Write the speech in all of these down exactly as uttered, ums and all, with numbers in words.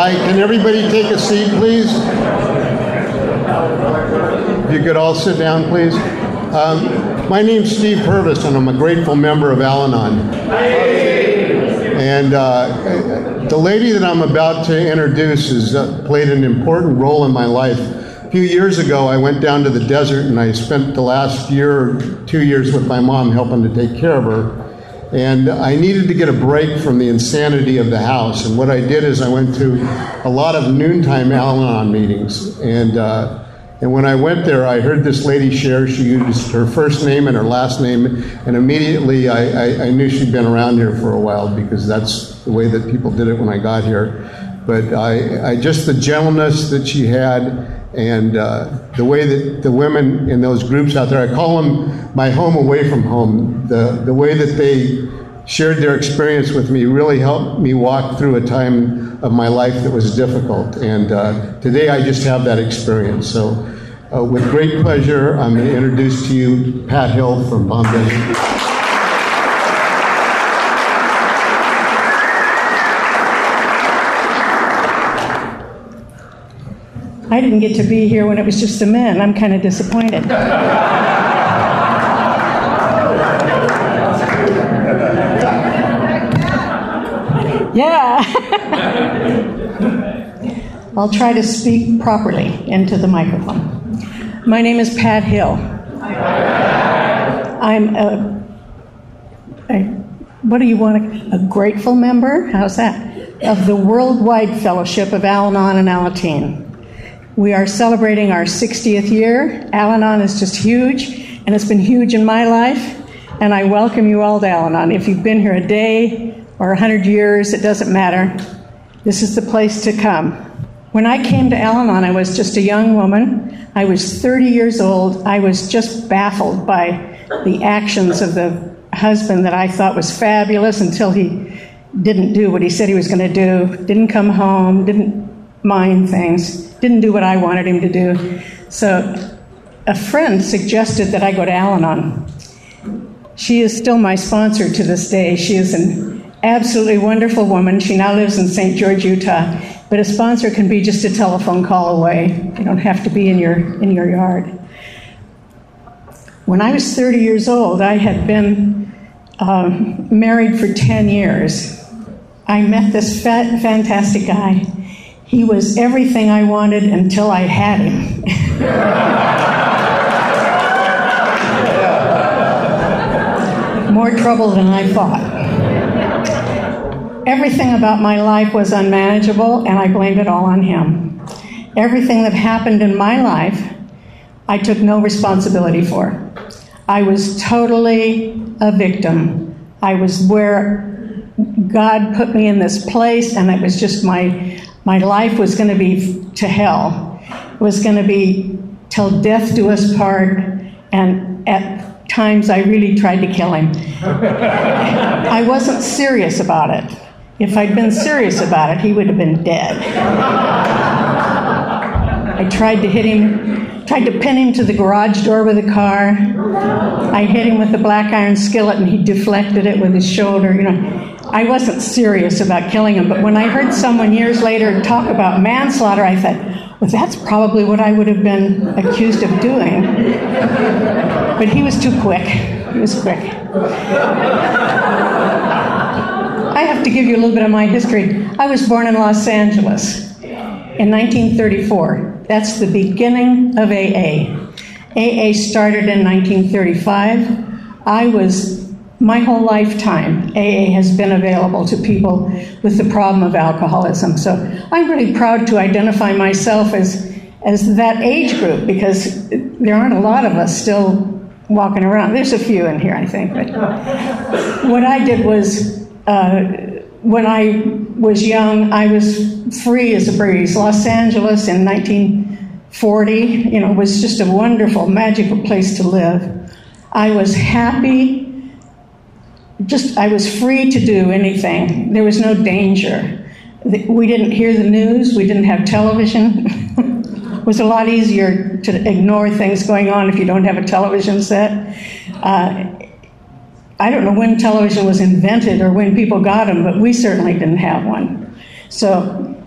Hi, can everybody take a seat, please? If you could all sit down, please. Um, my name's Steve Purvis, and I'm a grateful member of Al-Anon. And uh, the lady that I'm about to introduce has uh, played an important role in my life. A few years ago, I went down to the desert, and I spent the last year, two years with my mom helping to take care of her. And I needed to get a break from the insanity of the house. And what I did is I went to a lot of noontime Al-Anon meetings. And uh, and when I went there, I heard this lady share. She used her first name and her last name. And immediately I, I, I knew she'd been around here for a while, because that's the way that people did it when I got here. But I, I just the gentleness that she had, and uh, the way that the women in those groups out there, I call them my home away from home, the, the way that they shared their experience with me really helped me walk through a time of my life that was difficult. And uh, today I just have that experience. So uh, with great pleasure, I'm going to introduce to you Pat Hill from Palm Desert. I didn't get to be here when it was just the men. I'm kind of disappointed. Yeah. I'll try to speak properly into the microphone. My name is Pat Hill. I'm a, a what do you want? A grateful member? How's that? Of the Worldwide Fellowship of Al-Anon and Alateen. We are celebrating our sixtieth year. Al-Anon is just huge, and it's been huge in my life, and I welcome you all to Al-Anon. If you've been here a day or a hundred years, it doesn't matter. This is the place to come. When I came to Al-Anon, I was just a young woman. I was thirty years old. I was just baffled by the actions of the husband that I thought was fabulous until he didn't do what he said he was going to do, didn't come home, didn't mind things, didn't do what I wanted him to do. So a friend suggested that I go to Al-Anon. She is still my sponsor to this day. She is an absolutely wonderful woman. She now lives in Saint George, Utah. But a sponsor can be just a telephone call away. You don't have to be in your in your yard. When I was thirty years old, I had been um, married for ten years. I met this fat, fantastic guy. He was everything I wanted until I had him. More trouble than I thought. Everything about my life was unmanageable, and I blamed it all on him. Everything that happened in my life, I took no responsibility for. I was totally a victim. I was where God put me in this place, and it was just my... My life was going to be to hell. It was going to be till death do us part, and at times I really tried to kill him. I wasn't serious about it. If I'd been serious about it, he would have been dead. I tried to hit him, tried to pin him to the garage door with a car. I hit him with the black iron skillet, and he deflected it with his shoulder, you know. I wasn't serious about killing him, but when I heard someone years later talk about manslaughter, I thought, well, that's probably what I would have been accused of doing. But he was too quick. He was quick. I have to give you a little bit of my history. I was born in Los Angeles in nineteen thirty-four. That's the beginning of A A. A A started in nineteen thirty-five. I was... My whole lifetime, A A has been available to people with the problem of alcoholism. So I'm really proud to identify myself as, as that age group, because there aren't a lot of us still walking around. There's a few in here, I think. But what I did was, uh, when I was young, I was free as a breeze. Los Angeles in nineteen forty, you know, was just a wonderful, magical place to live. I was happy. Just, I was free to do anything. There was no danger. We didn't hear the news. We didn't have television. It was a lot easier to ignore things going on if you don't have a television set. Uh, I don't know when television was invented or when people got them, but we certainly didn't have one. So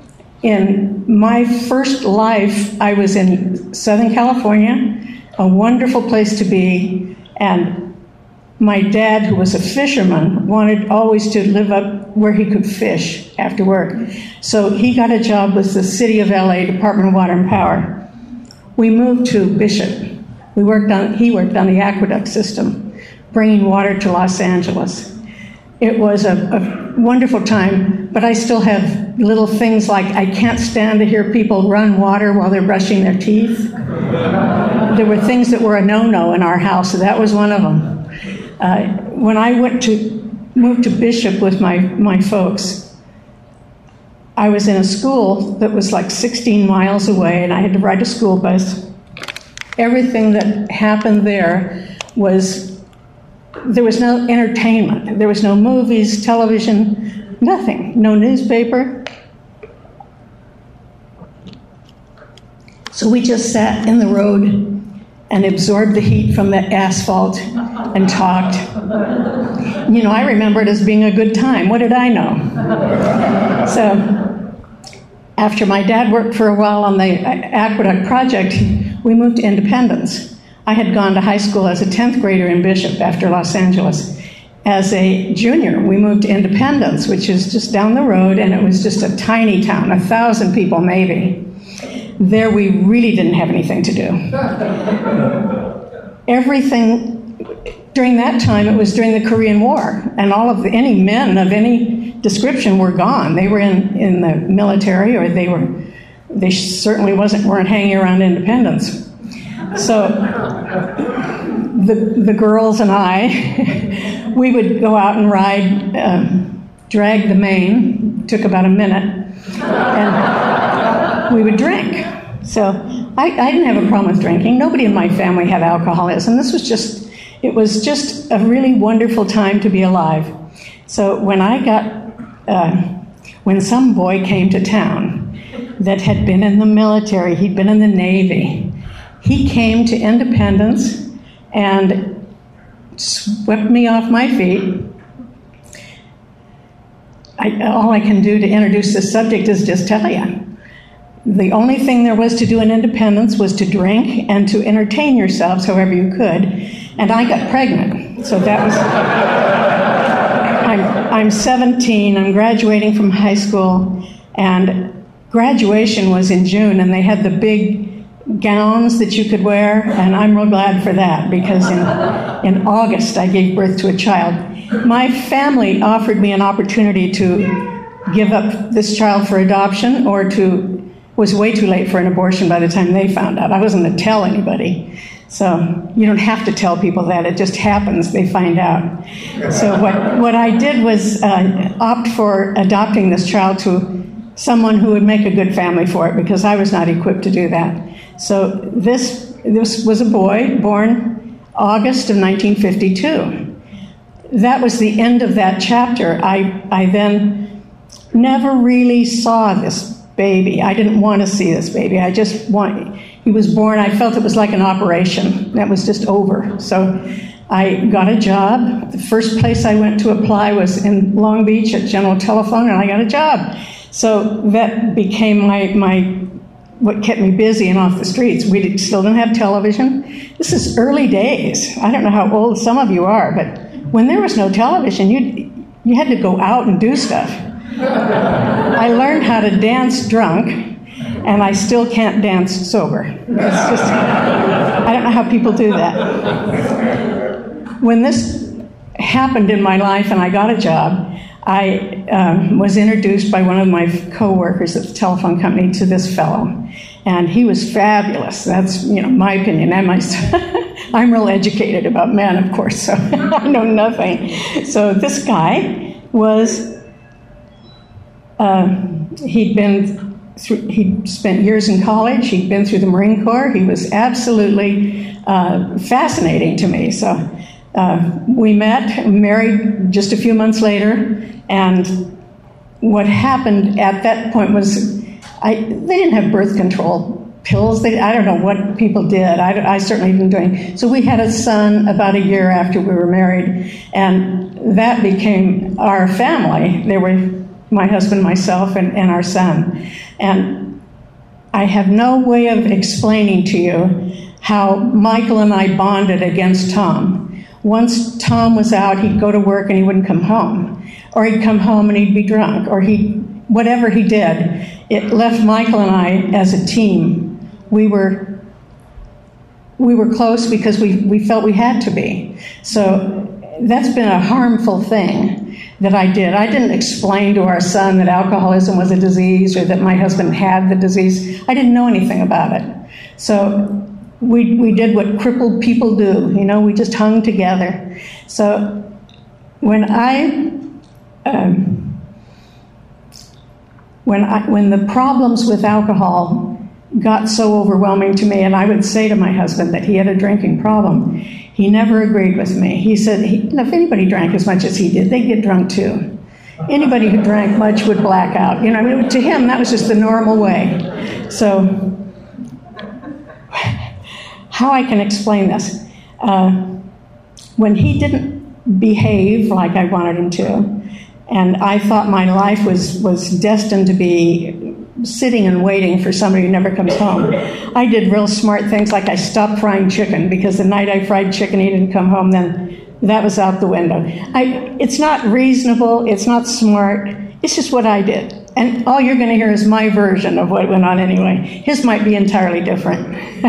In my first life, I was in Southern California, a wonderful place to be, and my dad, who was a fisherman, wanted always to live up where he could fish after work. So he got a job with the City of L A Department of Water and Power. We moved to Bishop. We worked on, he worked on the aqueduct system, bringing water to Los Angeles. It was a, a wonderful time, but I still have little things like I can't stand to hear people run water while they're brushing their teeth. There were things that were a no-no in our house, so that was one of them. Uh, when I went to move to Bishop with my, my folks, I was in a school that was like sixteen miles away, and I had to ride a school bus. Everything that happened there was, there was no entertainment. There was no movies, television, nothing. No newspaper. So we just sat in the road and absorbed the heat from the asphalt and talked. You know, I remember it as being a good time. What did I know? So after my dad worked for a while on the aqueduct project, we moved to Independence. I had gone to high school as a tenth grader in Bishop after Los Angeles. As a junior, we moved to Independence, which is just down the road, and it was just a tiny town, a thousand people maybe. There we really didn't have anything to do. Everything, during that time, it was during the Korean War, and all of the, any men of any description were gone. They were in, in the military, or they were, they certainly wasn't weren't hanging around Independence. So the the girls and I, we would go out and ride, um, drag the mane, took about a minute, and we would drink. So I, I didn't have a problem with drinking. Nobody in my family had alcoholism. This was just, it was just a really wonderful time to be alive. So when I got, uh, when some boy came to town that had been in the military, he'd been in the Navy, he came to Independence and swept me off my feet. I, all I can do to introduce this subject is just tell you. The only thing there was to do in Independence was to drink and to entertain yourselves however you could. And I got pregnant. So that was... I'm, I'm seventeen. I'm graduating from high school. And graduation was in June, and they had the big gowns that you could wear. And I'm real glad for that, because in, in August I gave birth to a child. My family offered me an opportunity to give up this child for adoption, or to... was way too late for an abortion by the time they found out. I wasn't going to tell anybody. So you don't have to tell people that. It just happens. They find out. So what, what I did was uh, opt for adopting this child to someone who would make a good family for it, because I was not equipped to do that. So this, this was a boy born August of nineteen fifty-two. That was the end of that chapter. I, I then never really saw this baby. I didn't want to see this baby. I just want, he was born, I felt it was like an operation. That was just over. So I got a job. The first place I went to apply was in Long Beach at General Telephone, and I got a job. So that became my, my what kept me busy and off the streets. We still didn't have television. This is early days. I don't know how old some of you are, but when there was no television, you you had to go out and do stuff. I learned how to dance drunk, and I still can't dance sober. It's just, I don't know how people do that. When this happened in my life and I got a job, I um, was introduced by one of my co-workers at the telephone company to this fellow, and he was fabulous. That's, you know, my opinion. And my, I'm real educated about men, of course, so I know nothing. So this guy was... Uh, he'd been through, he'd spent years in college. He'd been through the Marine Corps. He was absolutely uh, fascinating to me. So uh, we met, married just a few months later, and what happened at that point was I, they didn't have birth control pills. They, I don't know what people did. I, I certainly didn't do anything. So we had a son about a year after we were married, and that became our family. There were my husband, myself, and, and our son. And I have no way of explaining to you how Michael and I bonded against Tom. Once Tom was out, he'd go to work and he wouldn't come home. Or he'd come home and he'd be drunk. Or he, whatever he did, it left Michael and I as a team. We were we were close because we, we felt we had to be. So that's been a harmful thing that I did. I didn't explain to our son that alcoholism was a disease or that my husband had the disease. I didn't know anything about it. So we we did what crippled people do. You know, we just hung together. So when I um, when I when the problems with alcohol got so overwhelming to me, and I would say to my husband that he had a drinking problem, he never agreed with me. He said, he, if anybody drank as much as he did, they'd get drunk too. Anybody who drank much would black out. You know, I mean, to him, that was just the normal way. So, how I can explain this? Uh, when he didn't behave like I wanted him to, and I thought my life was, was destined to be sitting and waiting for somebody who never comes home, I did real smart things, like I stopped frying chicken, because the night I fried chicken, he didn't come home, then that was out the window. I, it's not reasonable, it's not smart, it's just what I did. And all you're going to hear is my version of what went on anyway. His might be entirely different.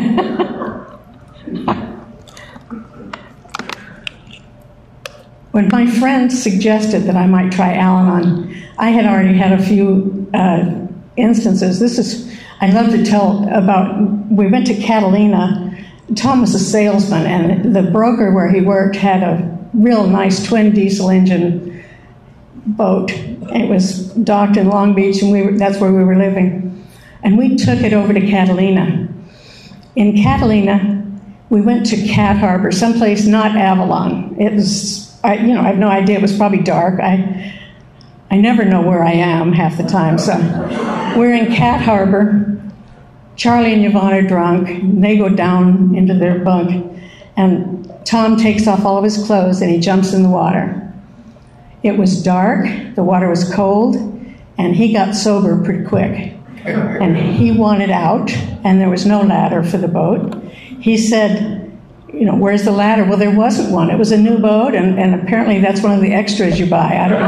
When my friend suggested that I might try Al-Anon, I had already had a few uh, instances. This is, I love to tell about, we went to Catalina. Tom was a salesman, and the broker where he worked had a real nice twin diesel engine boat. It was docked in Long Beach, and we were, that's where we were living. And we took it over to Catalina. In Catalina, we went to Cat Harbor, someplace not Avalon. It was, I, you know, I have no idea. It was probably dark. I I never know where I am half the time. So we're in Cat Harbor. Charlie and Yvonne are drunk. And they go down into their bunk. And Tom takes off all of his clothes and he jumps in the water. It was dark. The water was cold. And he got sober pretty quick. And he wanted out. And there was no ladder for the boat. He said, you know, where's the ladder? Well, there wasn't one. It was a new boat, and, and apparently that's one of the extras you buy. I don't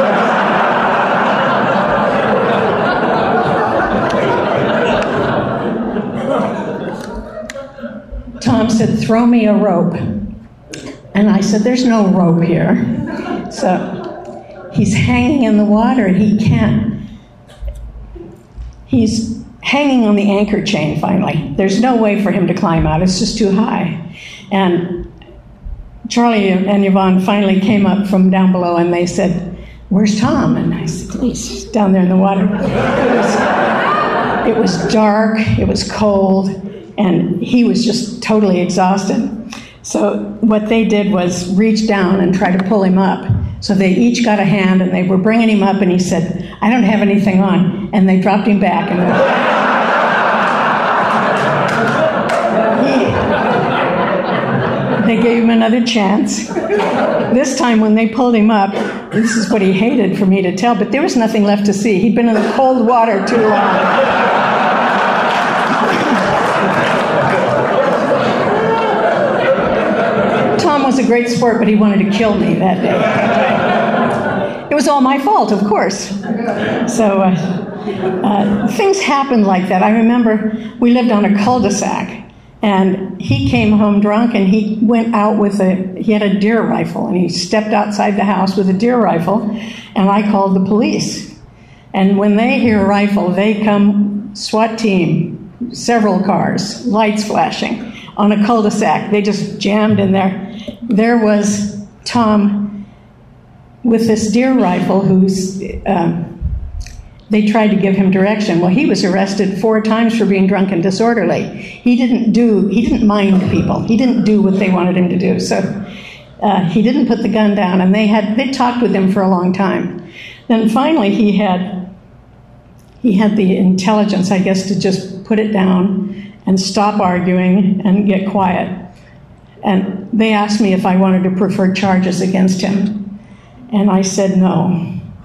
know. Tom said, throw me a rope. And I said, there's no rope here. So he's hanging in the water, and he can't. He's hanging on the anchor chain, finally. There's no way for him to climb out. It's just too high. And Charlie and Yvonne finally came up from down below, and they said, where's Tom? And I said, he's down there in the water. It was, it was dark, it was cold, and he was just totally exhausted. So what they did was reach down and try to pull him up. So they each got a hand, and they were bringing him up, and he said, I don't have anything on. And they dropped him back. And they gave him another chance. This time when they pulled him up, this is what he hated for me to tell, but there was nothing left to see. He'd been in the cold water too long. Tom was a great sport, but he wanted to kill me that day. It was all my fault, of course. So uh, uh, things happened like that. I remember we lived on a cul-de-sac. And he came home drunk, and he went out with a, he had a deer rifle, and he stepped outside the house with a deer rifle, and I called the police. And when they hear a rifle, they come, SWAT team, several cars, lights flashing, on a cul-de-sac. They just jammed in there. There was Tom with this deer rifle who's, um, they tried to give him direction. Well, he was arrested four times for being drunk and disorderly. He didn't do, he didn't mind people. He didn't do what they wanted him to do. So uh, he didn't put the gun down, and they had, they talked with him for a long time. Then finally he had, he had the intelligence, I guess, to just put it down and stop arguing and get quiet. And they asked me if I wanted to prefer charges against him. And I said no.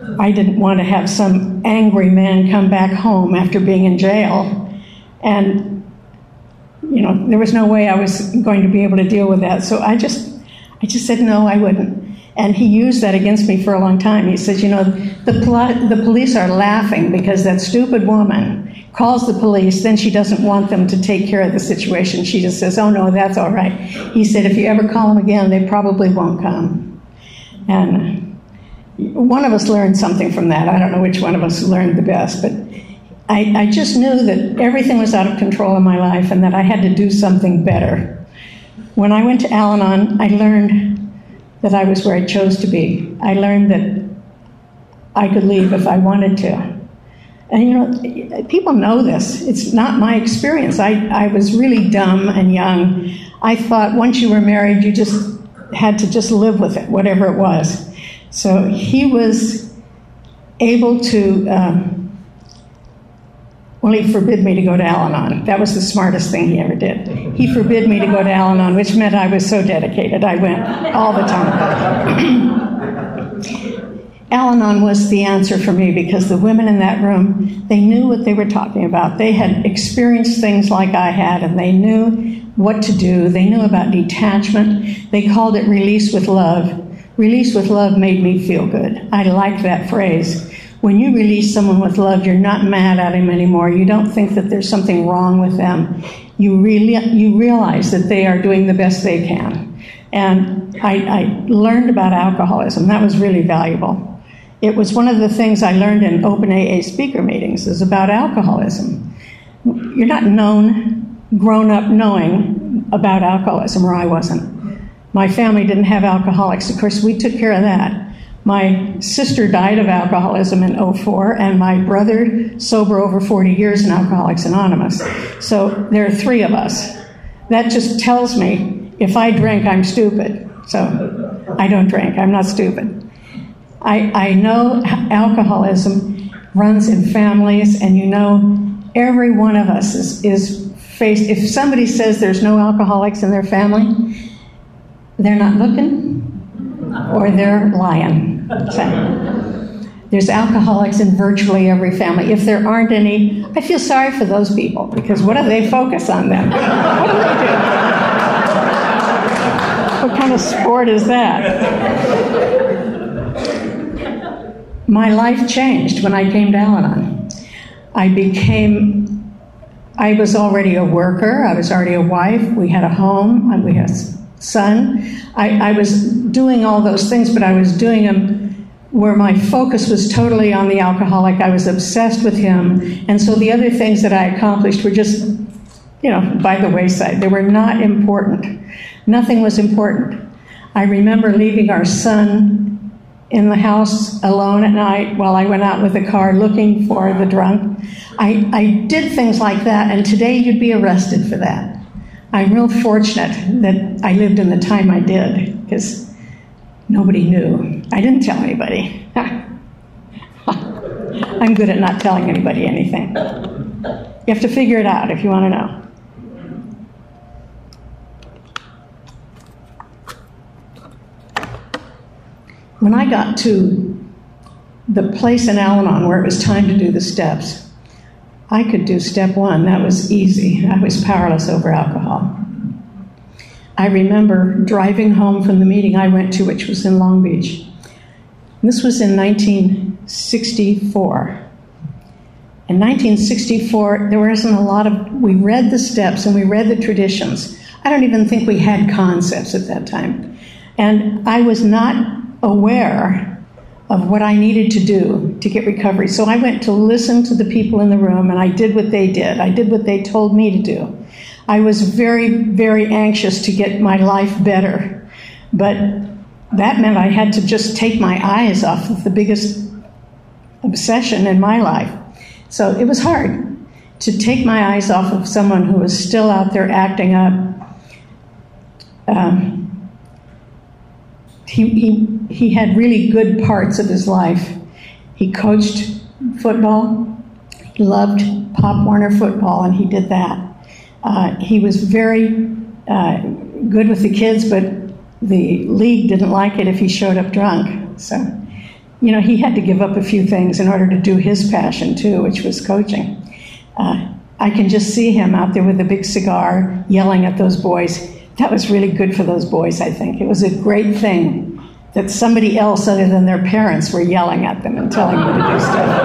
I didn't want to have some angry man come back home after being in jail. And, you know, there was no way I was going to be able to deal with that. So I just, I just said, no, I wouldn't. And he used that against me for a long time. He says, you know, the, pol- the police are laughing because that stupid woman calls the police, then she doesn't want them to take care of the situation. She just says, oh, no, that's all right. He said, if you ever call them again, they probably won't come. And one of us learned something from that. I don't know which one of us learned the best, but I, I just knew that everything was out of control in my life and that I had to do something better. When I went to Al-Anon, I learned that I was where I chose to be. I learned that I could leave if I wanted to. And, you know, people know this. It's not my experience. I, I was really dumb and young. I thought once you were married, you just had to just live with it, whatever it was. So he was able to, um, well, he forbid me to go to Al-Anon. That was the smartest thing he ever did. He forbid me to go to Al-Anon, which meant I was so dedicated. I went all the time. Al-Anon was the answer for me because the women in that room, they knew what they were talking about. They had experienced things like I had, and they knew what to do. They knew about detachment. They called it release with love. Release with love made me feel good. I liked that phrase. When you release someone with love, you're not mad at him anymore. You don't think that there's something wrong with them. You really, you realize that they are doing the best they can. And I, I learned about alcoholism. That was really valuable. It was one of the things I learned in open A A speaker meetings is about alcoholism. You're not known, grown up knowing about alcoholism, or I wasn't. My family didn't have alcoholics. Of course, we took care of that. My sister died of alcoholism in oh four, and my brother sober over forty years in Alcoholics Anonymous. So there are three of us. That just tells me if I drink, I'm stupid. So I don't drink. I'm not stupid. I, I know alcoholism runs in families, and you know every one of us is, is faced. If somebody says there's no alcoholics in their family, they're not looking or they're lying. So, there's alcoholics in virtually every family. If there aren't any, I feel sorry for those people because what do they focus on then? What do they do? What kind of sport is that? My life changed when I came to Al-Anon. I became, I was already a worker. I was already a wife. We had a home. We had a son. I, I was doing all those things, but I was doing them where my focus was totally on the alcoholic. I was obsessed with him. And so the other things that I accomplished were just, you know, by the wayside. They were not important. Nothing was important. I remember leaving our son in the house alone at night while I went out with the car looking for the drunk. I, I did things like that, and today you'd be arrested for that. I'm real fortunate that I lived in the time I did, because nobody knew. I didn't tell anybody. I'm good at not telling anybody anything. You have to figure it out if you want to know. When I got to the place in Al-Anon where it was time to do the steps, I could do step one. That was easy. I was powerless over alcohol. I remember driving home from the meeting I went to, which was in Long Beach. This was in nineteen sixty-four. In nineteen sixty-four, there wasn't a lot of, we read the steps and we read the traditions. I don't even think we had concepts at that time. And I was not aware of what I needed to do to get recovery. So I went to listen to the people in the room, and I did what they did. I did what they told me to do. I was very, very anxious to get my life better. But that meant I had to just take my eyes off of the biggest obsession in my life. So it was hard to take my eyes off of someone who was still out there acting up. Um, He, he he had really good parts of his life. He coached football. He loved Pop Warner football, and he did that. Uh, he was very uh, good with the kids, but the league didn't like it if he showed up drunk. So, you know, he had to give up a few things in order to do his passion too, which was coaching. Uh, I can just see him out there with a big cigar yelling at those boys. That was really good for those boys, I think. It was a great thing that somebody else other than their parents were yelling at them and telling them to do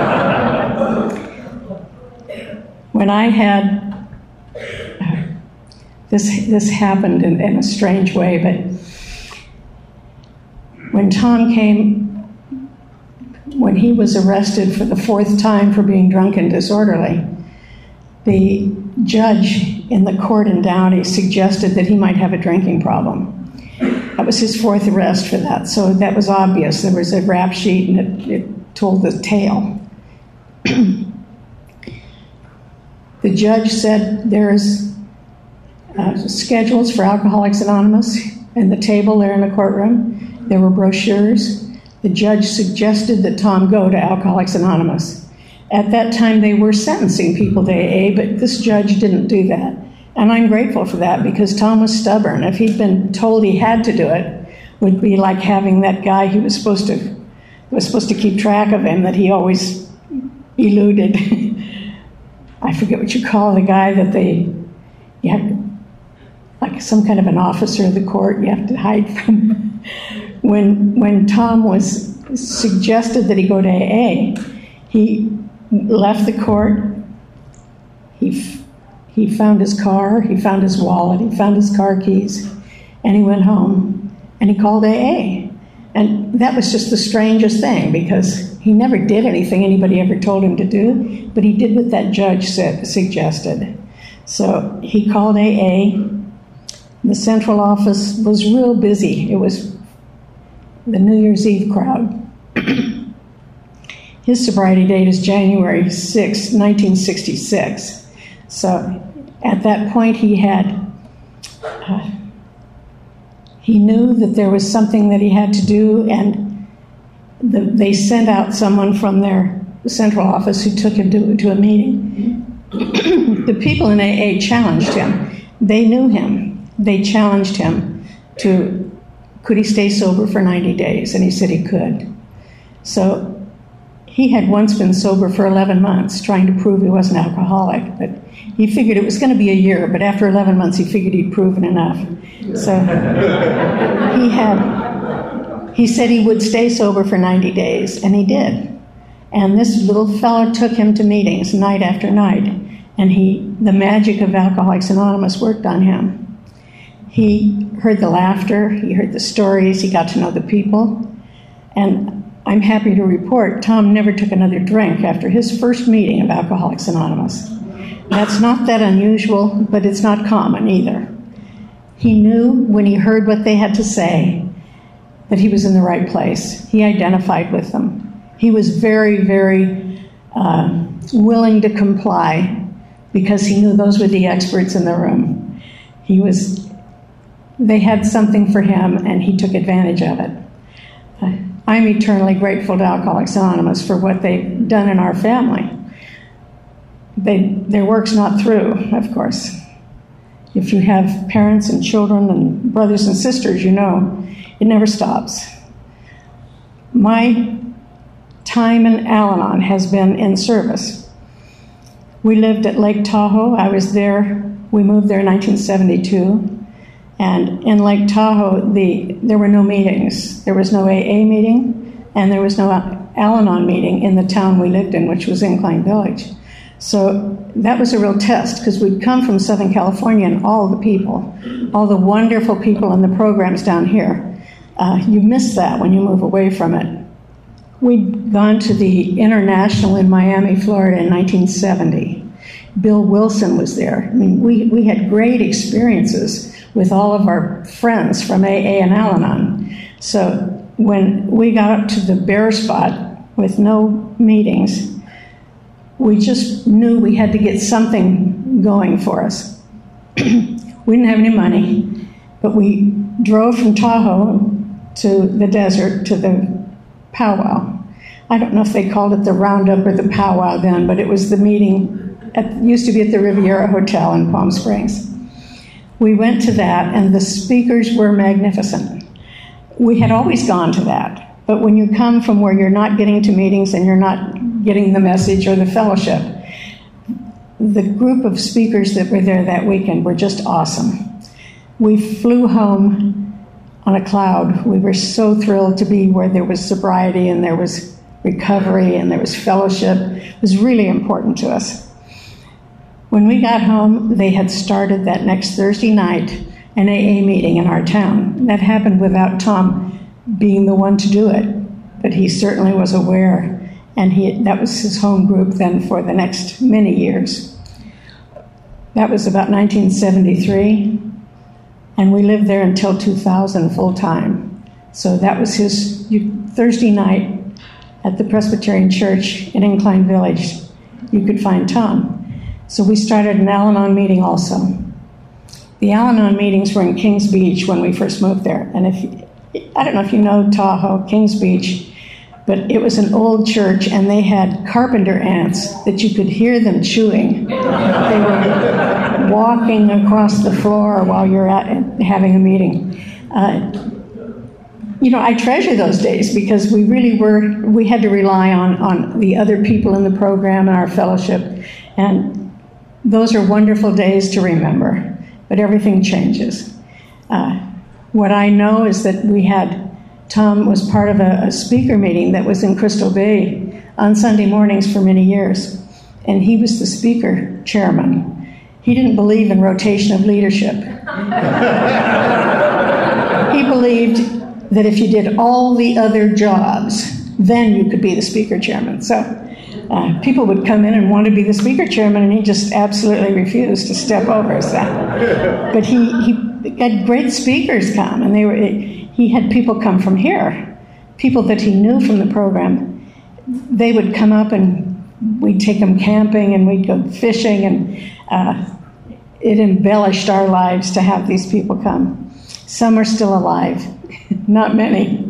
stuff. When I had, uh, this this happened in, in a strange way, but when Tom came, when he was arrested for the fourth time for being drunk and disorderly, the judge in the court in Downey suggested that he might have a drinking problem. That was his fourth arrest for that, so that was obvious. There was a rap sheet, and it, it told the tale. The judge said there's uh, schedules for Alcoholics Anonymous and the table there in the courtroom. There were brochures. The judge suggested that Tom go to Alcoholics Anonymous. At that time, they were sentencing people to A A, but this judge didn't do that. And I'm grateful for that, because Tom was stubborn. If he'd been told he had to do it, it would be like having that guy who was supposed to was supposed to keep track of him that he always eluded. I forget what you call the guy that they, you have to, like some kind of an officer of the court, you have to hide from. When when Tom was suggested that he go to A A, he left the court. He he found his car, he found his wallet, he found his car keys, and he went home and he called A A. And that was just the strangest thing, because he never did anything anybody ever told him to do, but he did what that judge said, suggested. So he called A A. The central office was real busy. It was the New Year's Eve crowd. His sobriety date is January sixth, nineteen sixty-six. So at that point he had, uh, he knew that there was something that he had to do, and the, they sent out someone from their central office who took him to, to a meeting. The people in A A challenged him. They knew him. They challenged him to, could he stay sober for ninety days? And he said he could. So he had once been sober for eleven months, trying to prove he wasn't alcoholic, but he figured it was going to be a year, but after eleven months he figured he'd proven enough. So he had, he said he would stay sober for ninety days, and he did. And this little fellow took him to meetings night after night, and he, the magic of Alcoholics Anonymous worked on him. He heard the laughter, he heard the stories, he got to know the people, and I'm happy to report Tom never took another drink after his first meeting of Alcoholics Anonymous. That's not that unusual, but it's not common either. He knew when he heard what they had to say that he was in the right place. He identified with them. He was very, very uh, willing to comply, because he knew those were the experts in the room. He was, they had something for him, and he took advantage of it. Uh, I'm eternally grateful to Alcoholics Anonymous for what they've done in our family. They, their work's not through, of course. If you have parents and children and brothers and sisters, you know it never stops. My time in Al-Anon has been in service. We lived at Lake Tahoe. I was there. We moved there in nineteen seventy-two. And in Lake Tahoe, the, there were no meetings. There was no A A meeting, and there was no Al-Anon meeting in the town we lived in, which was Incline Village. So that was a real test, because we'd come from Southern California, and all the people, all the wonderful people in the programs down here, uh, you miss that when you move away from it. We'd gone to the International in Miami, Florida in nineteen seventy. Bill Wilson was there. I mean, we, we had great experiences with all of our friends from A A and Al-Anon. So when we got up to the bare spot with no meetings, we just knew we had to get something going for us. We didn't have any money, but we drove from Tahoe to the desert to the powwow. I don't know if they called it the roundup or the powwow then, but it was the meeting, at, used to be at the Riviera Hotel in Palm Springs. We went to that, and the speakers were magnificent. We had always gone to that, But when you come from where you're not getting to meetings and you're not getting the message or the fellowship, the group of speakers that were there that weekend were just awesome. We flew home on a cloud. We were so thrilled to be where there was sobriety and there was recovery and there was fellowship. It was really important to us. When we got home, they had started that next Thursday night an A A meeting in our town. That happened without Tom being the one to do it, but he certainly was aware, and he that was his home group then for the next many years. That was about nineteen seventy-three, and we lived there until two thousand full time. So that was his you, Thursday night at the Presbyterian Church in Incline Village. You could find Tom. So we started an Al-Anon meeting also. The Al-Anon meetings were in Kings Beach when we first moved there. And if I don't know if you know Tahoe, Kings Beach, but it was an old church, and they had carpenter ants that you could hear them chewing. They were walking across the floor while you're at having a meeting. Uh, you know, I treasure those days because we really were, we had to rely on, on the other people in the program and our fellowship. And those are wonderful days to remember, but everything changes. Uh, what I know is that we had, Tom was part of a, a speaker meeting that was in Crystal Bay on Sunday mornings for many years, and he was the speaker chairman. He didn't believe in rotation of leadership. He believed that if you did all the other jobs, then you could be the speaker chairman. So uh, people would come in and want to be the speaker chairman, and he just absolutely refused to step over. So. But he, he had great speakers come, and they were he had people come from here, people that he knew from the program. They would come up, and we'd take them camping, and we'd go fishing, and uh, it embellished our lives to have these people come. Some are still alive, not many.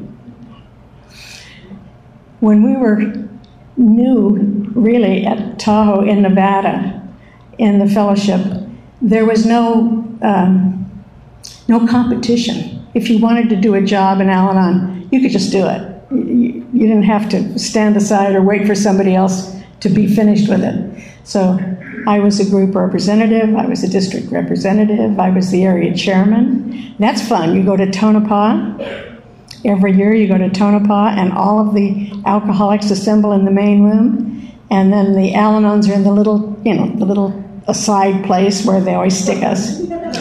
When we were new, really, at Tahoe in Nevada, in the fellowship, there was no um, no competition. If you wanted to do a job in Al-Anon, you could just do it. You, you didn't have to stand aside or wait for somebody else to be finished with it. So I was a group representative, I was a district representative, I was the area chairman. That's fun. You go to Tonopah. Every year you go to Tonopah, and all of the alcoholics assemble in the main room, and then the Al-Anons are in the little, you know, the little aside place where they always stick us.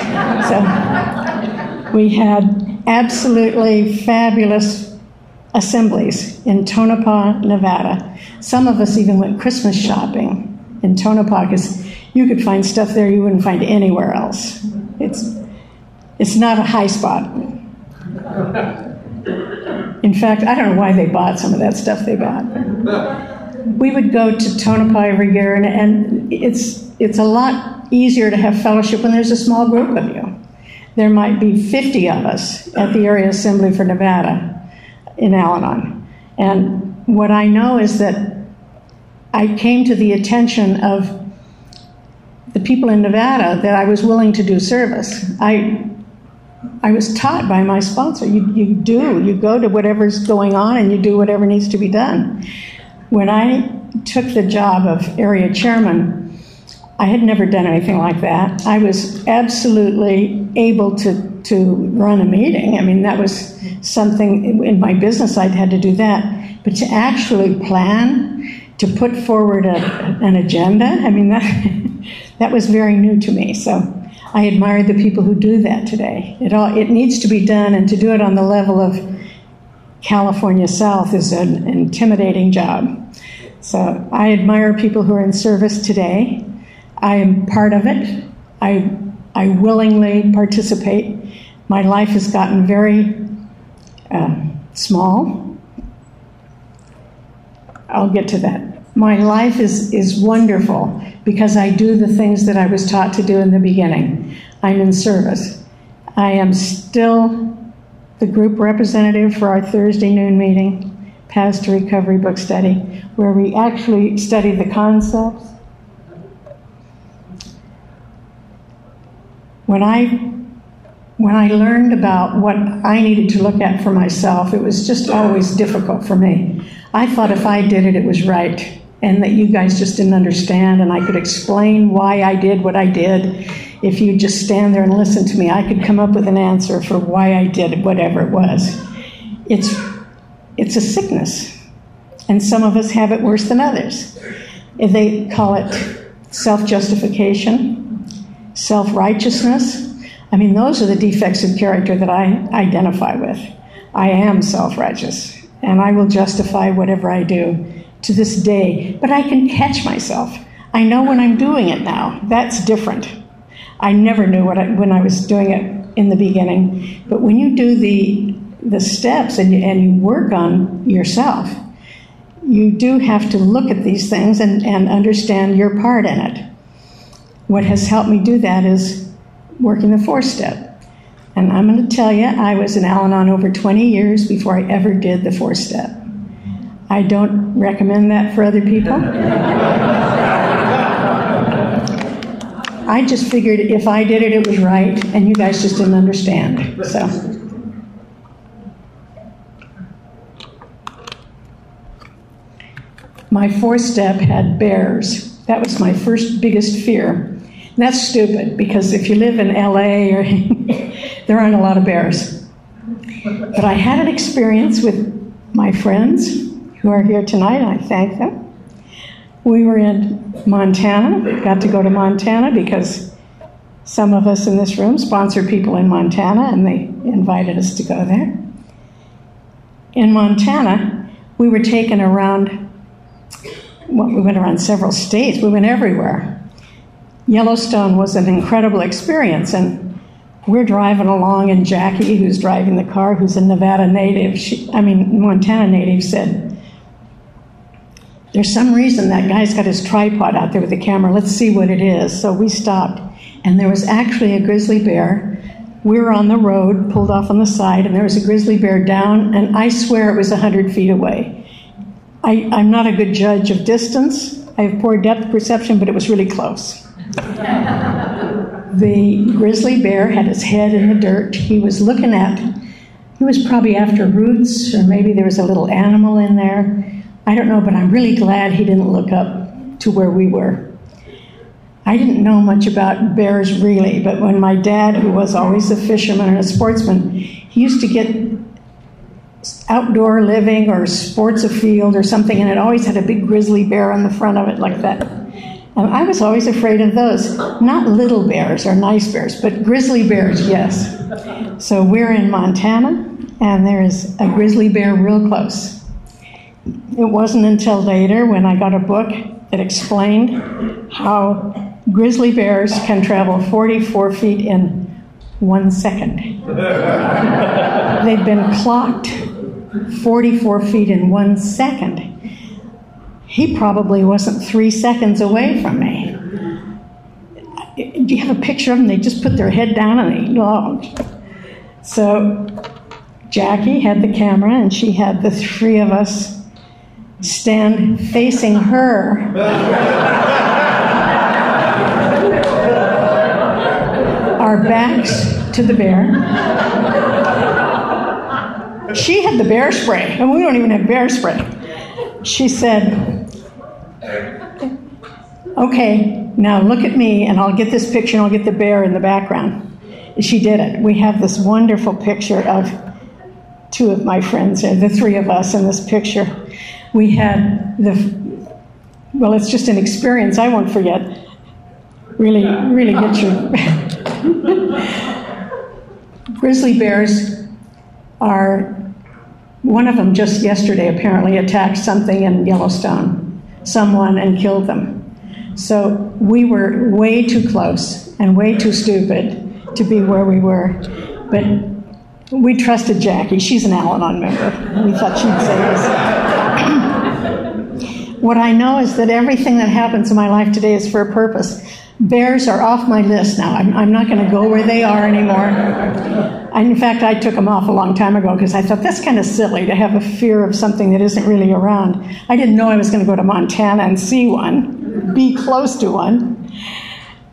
So we had absolutely fabulous assemblies in Tonopah, Nevada. Some of us even went Christmas shopping in Tonopah because you could find stuff there you wouldn't find anywhere else. It's it's not a high spot. In fact, I don't know why they bought some of that stuff they bought. We would go to Tonopah every year, and, and it's it's a lot easier to have fellowship when there's a small group of you. There might be fifty of us at the Area Assembly for Nevada in Al-Anon. And what I know is that I came to the attention of the people in Nevada that I was willing to do service. I I was taught by my sponsor, you, you do, you go to whatever's going on and you do whatever needs to be done. When I took the job of area chairman, I had never done anything like that. I was absolutely able to, to run a meeting. I mean, that was something in my business, I'd had to do that. But to actually plan, to put forward a, an agenda, I mean, that, that was very new to me. So I admire the people who do that today. It all it needs to be done, and to do it on the level of California South is an intimidating job. So I admire people who are in service today. I am part of it. I I willingly participate. My life has gotten very uh, small. I'll get to that. My life is, is wonderful because I do the things that I was taught to do in the beginning. I'm in service. I am still the group representative for our Thursday noon meeting, Paths to Recovery book study, where we actually study the concepts. When I when I learned about what I needed to look at for myself, it was just always difficult for me. I thought if I did it, it was right, and that you guys just didn't understand, and I could explain why I did what I did. If you just stand there and listen to me, I could come up with an answer for why I did whatever it was. It's, it's a sickness, and some of us have it worse than others. They call it self-justification, self-righteousness. I mean, those are the defects of character that I identify with. I am self-righteous, and I will justify whatever I do to this day. But I can catch myself. I know when I'm doing it now. That's different. I never knew what I, when I was doing it in the beginning. But when you do the the steps and you, and you work on yourself, you do have to look at these things and, and understand your part in it. What has helped me do that is working the four-step. And I'm going to tell you, I was in Al-Anon over twenty years before I ever did the four-step. I don't recommend that for other people. I just figured if I did it, it was right, and you guys just didn't understand. So, my four-step had bears. That was my first biggest fear. And that's stupid, because if you live in L A, or there aren't a lot of bears. But I had an experience with my friends who are here tonight, and I thank them. We were in Montana, got to go to Montana because some of us in this room sponsor people in Montana, and they invited us to go there. In Montana, we were taken around, well, we went around several states, we went everywhere. Yellowstone was an incredible experience, and we're driving along, and Jackie, who's driving the car, who's a Nevada native, she, I mean, Montana native, said, there's some reason that guy's got his tripod out there with the camera. Let's see what it is. So we stopped, and there was actually a grizzly bear. We were on the road, pulled off on the side, and there was a grizzly bear down, and I swear it was one hundred feet away. I, I'm not a good judge of distance. I have poor depth perception, but it was really close. The grizzly bear had his head in the dirt. He was looking at, he was probably after roots, or maybe there was a little animal in there. I don't know, but I'm really glad he didn't look up to where we were. I didn't know much about bears really, but when my dad, who was always a fisherman and a sportsman, he used to get outdoor living or sports afield or something, and it always had a big grizzly bear on the front of it like that. And I was always afraid of those. Not little bears or nice bears, but grizzly bears, yes. So we're in Montana, and there's a grizzly bear real close. It wasn't until later when I got a book that explained how grizzly bears can travel forty-four feet in one second. They've been clocked forty-four feet in one second. He probably wasn't three seconds away from me. Do you have a picture of them? They just put their head down and they logged. So Jackie had the camera, and she had the three of us stand facing her. Our backs to the bear. She had the bear spray, and we don't even have bear spray. She said, okay, now look at me, and I'll get this picture, and I'll get the bear in the background. And she did it. We have this wonderful picture of two of my friends, the three of us in this picture. We had the, well, it's just an experience I won't forget. Really, really get you. Grizzly bears are, one of them just yesterday apparently attacked something in Yellowstone, someone, and killed them. So we were way too close and way too stupid to be where we were. But we trusted Jackie. She's an Al-Anon member. We thought she'd save us. What I know is that everything that happens in my life today is for a purpose. Bears are off my list now. I'm, I'm not going to go where they are anymore. I, in fact, I took them off a long time ago because I thought that's kind of silly to have a fear of something that isn't really around. I didn't know I was going to go to Montana and see one, be close to one.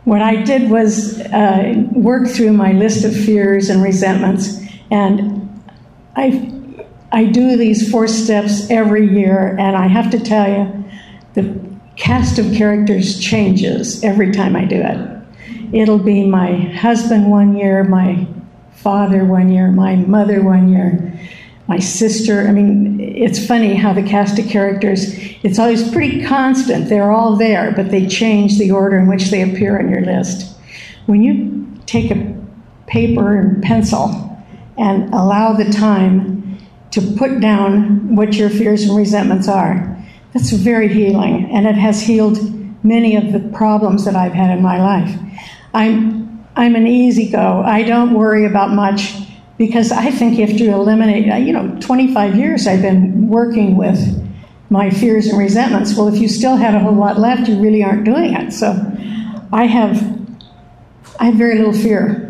what I did was uh, work through my list of fears and resentments, and I I do these four steps every year, and I have to tell you, the cast of characters changes every time I do it. It'll be my husband one year, my father one year, my mother one year, my sister. I mean, it's funny how the cast of characters, it's always pretty constant. They're all there, but they change the order in which they appear on your list. When you take a paper and pencil and allow the time to put down what your fears and resentments are, that's very healing, and it has healed many of the problems that I've had in my life. I'm I'm an easy go. I don't worry about much because I think you have to eliminate, you know, twenty-five years I've been working with my fears and resentments. Well, if you still had a whole lot left, you really aren't doing it. So I have I have very little fear.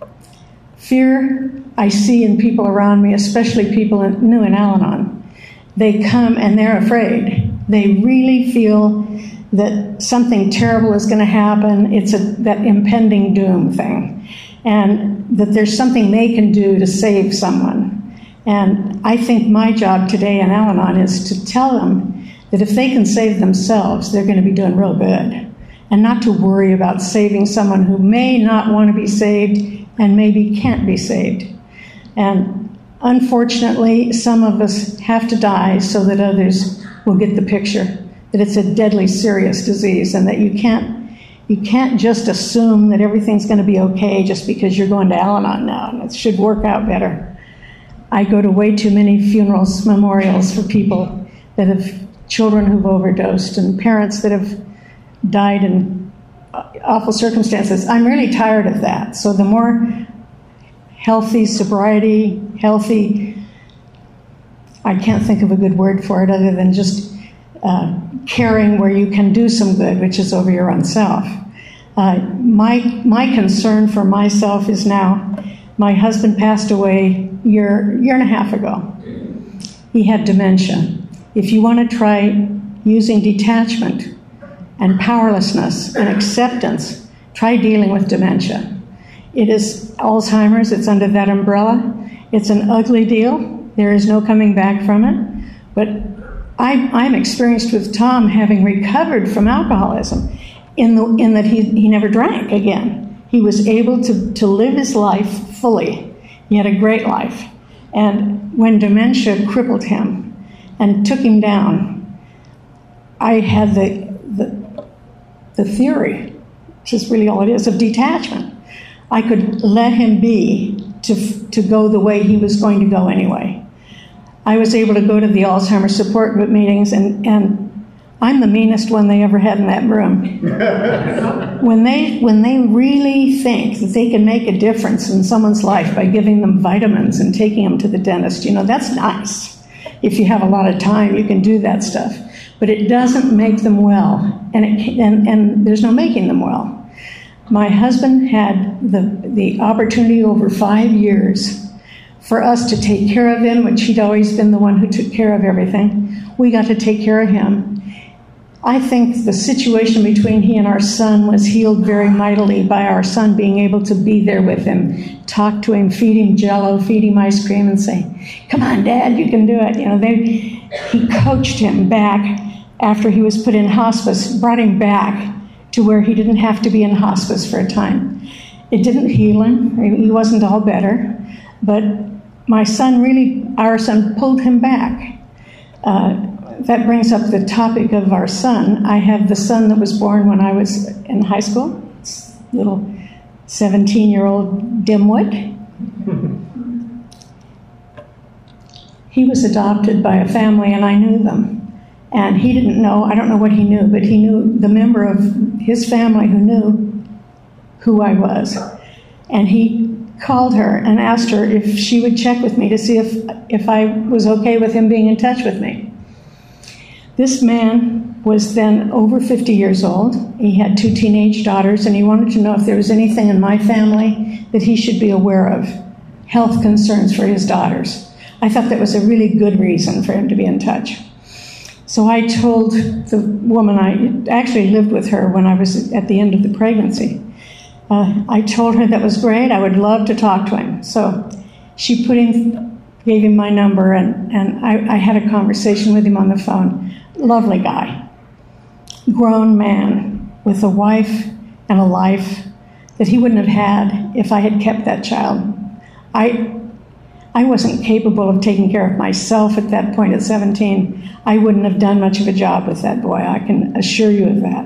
Fear I see in people around me, especially people in, new in Al-Anon. They come and they're afraid. They really feel that something terrible is going to happen. It's a, that impending doom thing. And that there's something they can do to save someone. And I think my job today in Al-Anon is to tell them that if they can save themselves, they're going to be doing real good. And not to worry about saving someone who may not want to be saved and maybe can't be saved. And unfortunately, some of us have to die so that others will get the picture, that it's a deadly serious disease, and that you can't you can't just assume that everything's going to be okay just because you're going to Al-Anon now, and it should work out better. I go to way too many funerals, memorials for people that have children who've overdosed and parents that have died in awful circumstances. I'm really tired of that. So the more healthy sobriety, healthy, I can't think of a good word for it other than just uh, caring where you can do some good, which is over your own self. Uh, my my concern for myself is now, my husband passed away a year, year and a half ago. He had dementia. If you want to try using detachment and powerlessness and acceptance, try dealing with dementia. It is Alzheimer's. It's under that umbrella. It's an ugly deal. There is no coming back from it. But I, I'm experienced with Tom having recovered from alcoholism in, the, in that he, he never drank again. He was able to, to live his life fully. He had a great life. And when dementia crippled him and took him down, I had the, the, the theory, which is really all it is, of detachment. I could let him be to, to go the way he was going to go anyway. I was able to go to the Alzheimer's support group meetings, and, and I'm the meanest one they ever had in that room. when they when they really think that they can make a difference in someone's life by giving them vitamins and taking them to the dentist, you know, that's nice. If you have a lot of time, you can do that stuff. But it doesn't make them well, and it, and, and there's no making them well. My husband had the, the opportunity over five years for us to take care of him, which he'd always been the one who took care of everything. We got to take care of him. I think the situation between he and our son was healed very mightily by our son being able to be there with him, talk to him, feed him Jell-O, feed him ice cream, and say, "Come on, Dad, you can do it." You know, they, he coached him back after he was put in hospice, brought him back to where he didn't have to be in hospice for a time. It didn't heal him. He wasn't all better. But my son really, our son pulled him back. Uh, that brings up the topic of our son. I have the son that was born when I was in high school, little seventeen-year-old dimwit. He was adopted by a family, and I knew them. And he didn't know, I don't know what he knew, but he knew the member of his family who knew who I was. And he called her and asked her if she would check with me to see if, if I was okay with him being in touch with me. This man was then over fifty years old. He had two teenage daughters, and he wanted to know if there was anything in my family that he should be aware of, health concerns for his daughters. I thought that was a really good reason for him to be in touch. So I told the woman, I actually lived with her when I was at the end of the pregnancy. Uh, I told her that was great. I would love to talk to him. So she put him, gave him my number, and, and I, I had a conversation with him on the phone. Lovely guy. Grown man with a wife and a life that he wouldn't have had if I had kept that child. I I wasn't capable of taking care of myself at that point at seventeen. I wouldn't have done much of a job with that boy. I can assure you of that.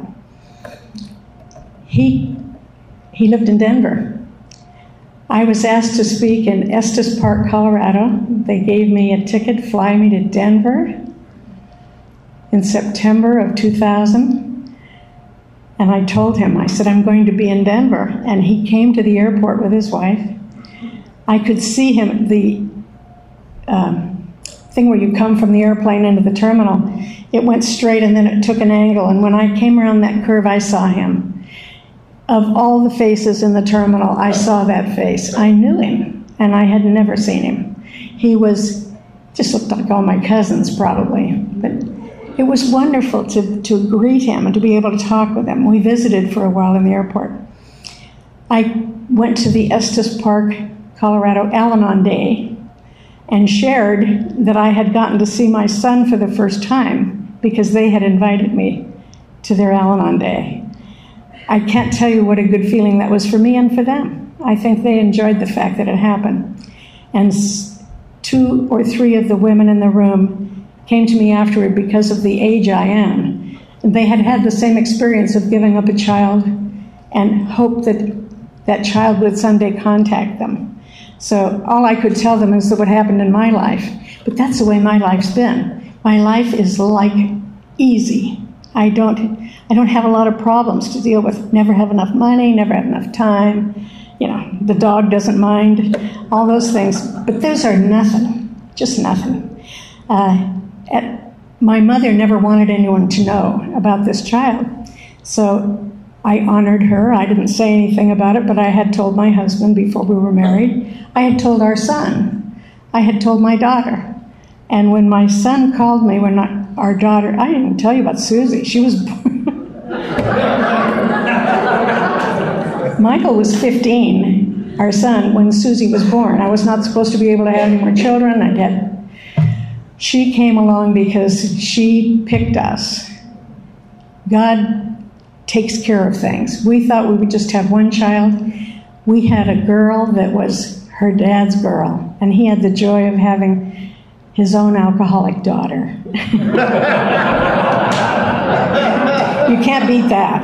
He he lived in Denver. I was asked to speak in Estes Park, Colorado. They gave me a ticket, fly me to Denver in September of two thousand. And I told him, I said, I'm going to be in Denver. And he came to the airport with his wife. I could see him, the um, thing where you come from the airplane into the terminal, it went straight and then it took an angle. And when I came around that curve, I saw him. Of all the faces in the terminal, I saw that face. I knew him, and I had never seen him. He was, just looked like all my cousins probably, but it was wonderful to, to greet him and to be able to talk with him. We visited for a while in the airport. I went to the Estes Park, Colorado Al-Anon Day and shared that I had gotten to see my son for the first time because they had invited me to their Al-Anon Day. I can't tell you what a good feeling that was for me and for them. I think they enjoyed the fact that it happened. And two or three of the women in the room came to me afterward because of the age I am. And they had had the same experience of giving up a child and hoped that that child would someday contact them. So all I could tell them is what happened in my life. But that's the way my life's been. My life is like easy. I don't I don't have a lot of problems to deal with. Never have enough money, never have enough time. You know, the dog doesn't mind, all those things. But those are nothing, just nothing. Uh, at, my mother never wanted anyone to know about this child. So I honored her. I didn't say anything about it, but I had told my husband before we were married. I had told our son. I had told my daughter. And when my son called me, when not our daughter, I didn't even tell you about Susie. She was born. Michael was fifteen, our son, when Susie was born. I was not supposed to be able to have any more children. I had. She came along because she picked us. God takes care of things. We thought we would just have one child. We had a girl that was her dad's girl, and he had the joy of having his own alcoholic daughter. You can't beat that.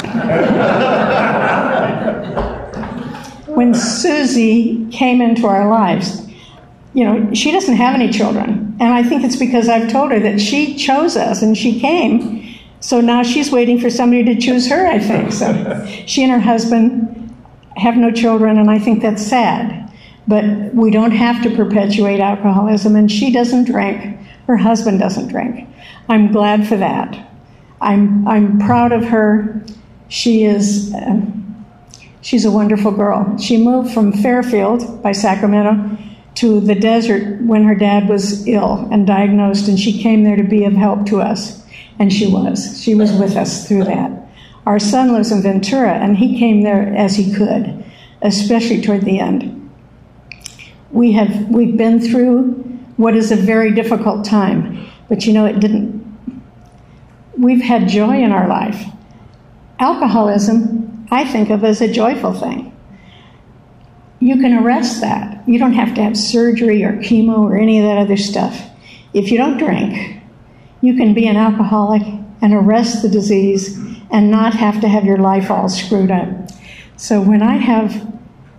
When Susie came into our lives, you know, she doesn't have any children. And I think it's because I've told her that she chose us and she came. So now she's waiting for somebody to choose her, I think. So she and her husband have no children, and I think that's sad. But we don't have to perpetuate alcoholism, and she doesn't drink. Her husband doesn't drink. I'm glad for that. I'm I'm proud of her. She is uh, she's a wonderful girl. She moved from Fairfield by Sacramento to the desert when her dad was ill and diagnosed, and she came there to be of help to us. And she was. She was with us through that. Our son lives in Ventura, and he came there as he could, especially toward the end. We have we've been through what is a very difficult time, but you know, it didn't. We've had joy in our life. Alcoholism, I think of as a joyful thing. You can arrest that. You don't have to have surgery or chemo or any of that other stuff. If you don't drink, you can be an alcoholic and arrest the disease and not have to have your life all screwed up. So when I have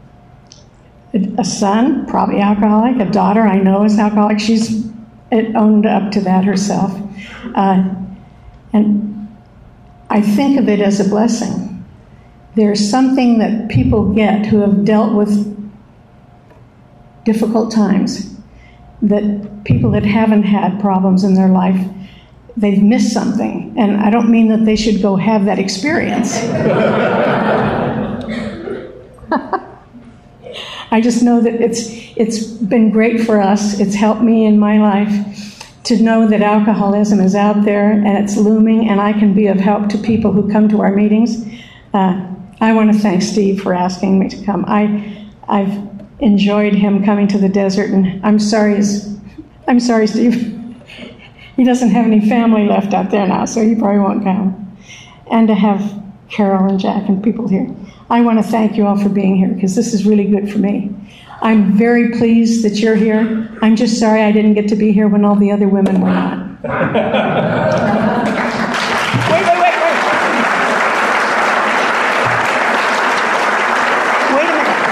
a son, probably alcoholic, a daughter I know is alcoholic, she's owned up to that herself. Uh, and I think of it as a blessing. There's something that people get who have dealt with difficult times, that people that haven't had problems in their life, they've missed something. And I don't mean that they should go have that experience. I just know that it's it's been great for us. It's helped me in my life. to know that alcoholism is out there and it's looming, and I can be of help to people who come to our meetings. Uh, I want to thank Steve for asking me to come. I, I've enjoyed him coming to the desert, and I'm sorry, I'm sorry, Steve. He doesn't have any family left out there now, so he probably won't come. And to have Carol and Jack and people here. I want to thank you all for being here, because this is really good for me. I'm very pleased that you're here. I'm just sorry I didn't get to be here when all the other women were not. wait, wait, wait, wait. Wait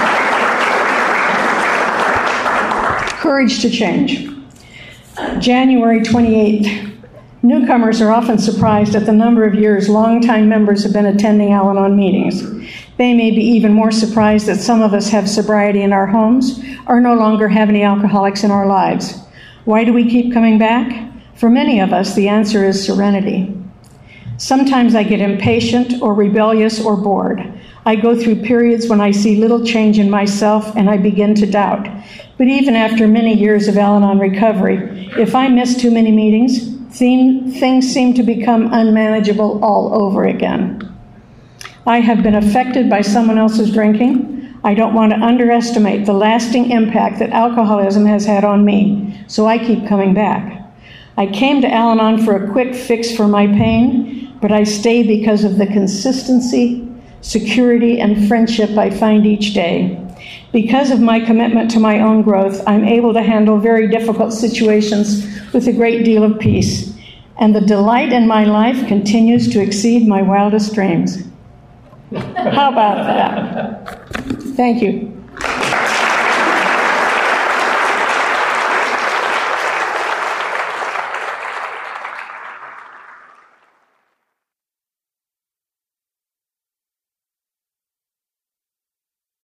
a minute. Courage to change. January twenty-eighth. Newcomers are often surprised at the number of years longtime members have been attending Al-Anon meetings. They may be even more surprised that some of us have sobriety in our homes or no longer have any alcoholics in our lives. Why do we keep coming back? For many of us, the answer is serenity. Sometimes I get impatient or rebellious or bored. I go through periods when I see little change in myself and I begin to doubt. But even after many years of Al-Anon recovery, if I miss too many meetings, things seem to become unmanageable all over again. I have been affected by someone else's drinking. I don't want to underestimate the lasting impact that alcoholism has had on me, so I keep coming back. I came to Al-Anon for a quick fix for my pain, but I stay because of the consistency, security, and friendship I find each day. Because of my commitment to my own growth, I'm able to handle very difficult situations with a great deal of peace, and the delight in my life continues to exceed my wildest dreams. How about that? Thank you.